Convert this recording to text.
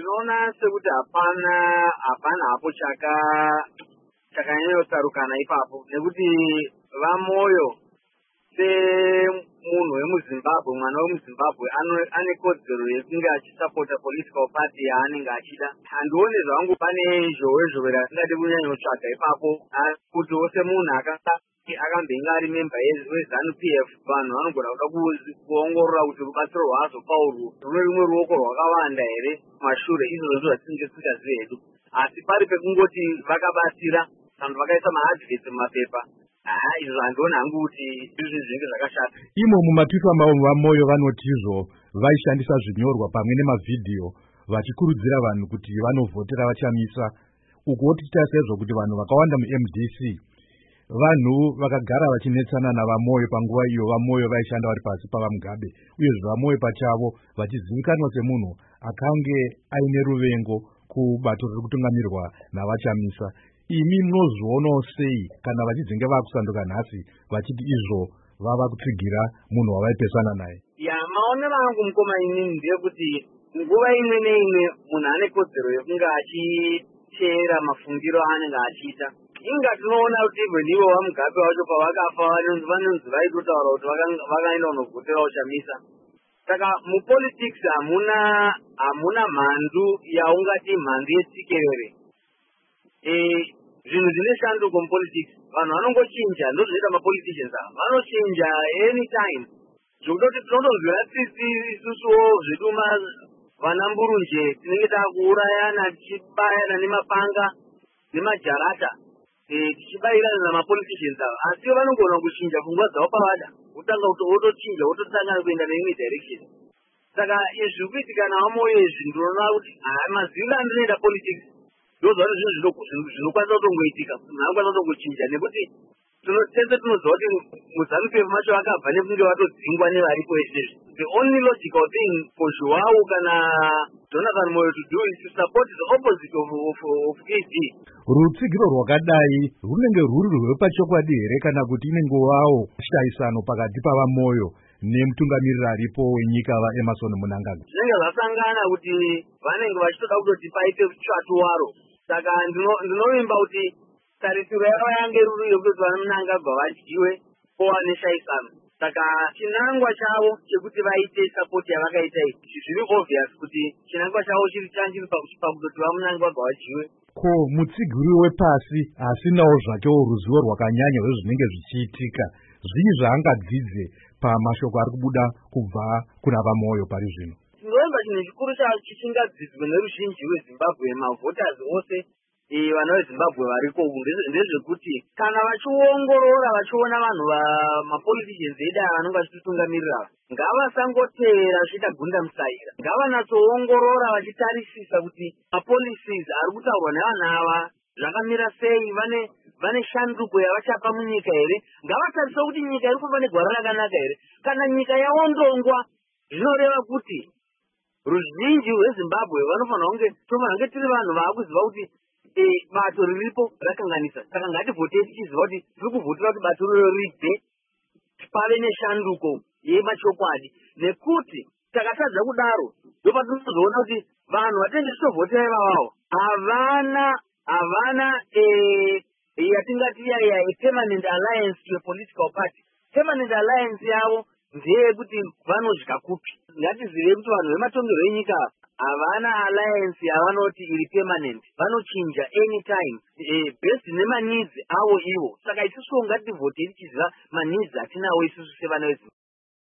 ndinoona sekuti hapana hapo chakanyanyotsaukana ipapo, nekuti vamoyo semunhu wemuZimbabwe, mwana wemuZimbabwe ane kodzero yekunge achisapota political party yaanenge achida. Handioni zvangu pane zhowe ratingade kunyanyotsvaga ipapo, kutiwo semunhu akambenga ari member weZANU-PF, vanhu vanogona kuda kuongorora kuti rubatsiro rwaazopa urwu rune rumwe ruoko rwakawanda here mashure. Izvozvo zvatinenge tisingazivi hedu, asi pari pekungoti vakabatsira vanhu vakaisa maadvocate mumapepa. Izvo handiona hangu kuti izvi zvinenge zvakashata. Imo mumatwitter mavo vamoyo vanoti izvo vaishandisa zvinyorwa pamwe nemavhidhiyo vachikurudzira vanhu kuti vanovhotera vachamisa. Uko tichita sezvo kuti vanhu vakawanda muMDC vanhu vakagara vachinetsana navamoyo panguva iyo vamoyo vaishanda vari pasi pavaMugabe, uyezve vamoyo pachavo vachizivikanwa semunhu akange aine ruvengo kubato riri kutungamirwa navachamisa. Imi munozvionawo sei kana vachidzinge vakusanduka nhasi vachiti izvo vava kutsigira munhu wavaipesana naye? Maonero angu mukoma inini ndeyekuti nguva imwe neimwe munhu ane kodzero yekunge achiteera mafungiro aanenge achiita. Inga tinoona kuti ivo vaMugabe vacho pavakafa vanonzi vaitotaura kuti vakaenda kunovhotera uchamisa. Saka mupolitics hamuna mhandu yaungati mhandu yetsikerere. Zvinhu zvine shanduko mupolitics, vanhu vanongochinja, ndozvinoita mapoliticians ava, vanochinja anytime. Zvokutoti tinotozvira tsitsi isusuwo zvedu vana mburunje tinenge takuurayana tichibayana nemapanga nemajarata tichibayirana namapoliticians ava, asi vanogona kuchinja pfungwa dzavo pavada, wotanga kuti wotochinja wotosangana kuenda neimwe direction. Saka izvi kuitika navamoyo izvi ndinoona kuti maziviro andinoenda politics ndozvati zvinhu zvinokwanisa kutongoitika, munhu anokwanisa kutongochinja, nekuti tese tinoziva kuti muZANU-PF macho vakabva nekunge vatodzingwa nevaripo izvezvi. The only logical thing for Joao kana Jonathan Moyo to do is to support the opposite of AD. Rutsigiro rwakadai runenge rwuri rwepachokwadi here kana kuti inenge wawo shayisano pakati pavamoyo nemutungamiriri aripo wenyika vaEmmerson Mnangagwa? Zvinenge zvasangana kuti vanenge vachitoda kutoti paite chwatu waro. Saka ndinovimba kuti tarisiro yavo yange ruri yekuti vana Mnangagwa vadyiwe powane shayisano. Saka chinangwa chavo chekuti vaite support yavakaita iyi zviri obvious kuti chinangwa chavo chiri pakutoti vaMnangagwa vadyiwe. Ko mutsigiri wepasi asinawo zvakewo ruzivo rwakanyanya rwezvinenge zvichiitika, zvii zvaangadzidze pamashoko ari kubuda kubva kuna vamoyo pari zvino? Ndinoimba chinhu chikuru chisingadzidzwe neruzhinji rweZimbabwe, mavhotazi ose vana veZimbabwe variko ndezvekuti kana vachiongorora vachiona vanhu mapoliticians edu ava vanonga vachititungamirira ngavasangoteera zviita gunda musaira, ngavanatsoongorora vachitarisisa kuti mapolicies ari kutaurwa nevanhu ava zvakamira sei, vane shanduko yavachapa munyika here, ngavatarise kuti nyika iri kufamba negwara rakanaka here. Kana nyika yaondongwa zvinoreva kuti ruzhinji rweZimbabwe tofanira tiri vanhu vaakuziva kuti bato riripo rakanganisa. Saka ngativhotei tichiziva kuti tiri kuvhotera kuti bato riro ribve pave neshanduko yemachokwadi, nekuti takatadza kudaro ndopatinozoona kuti vanhu vatinenge tichitovhotera ivavavo havana yatingati permanent alliance to a political party. Permanent alliance yavo ndeyekuti vanodya kupi. Ngatizive kuti vanhu vematongerwo enyika havana alliance yavanoti iri permanent, vanochinja anytime based nemanidzi avo ivo. Saka isusuwo ngativhotei tichiziva manidzi atinawo isusu sevana veZimbabwe.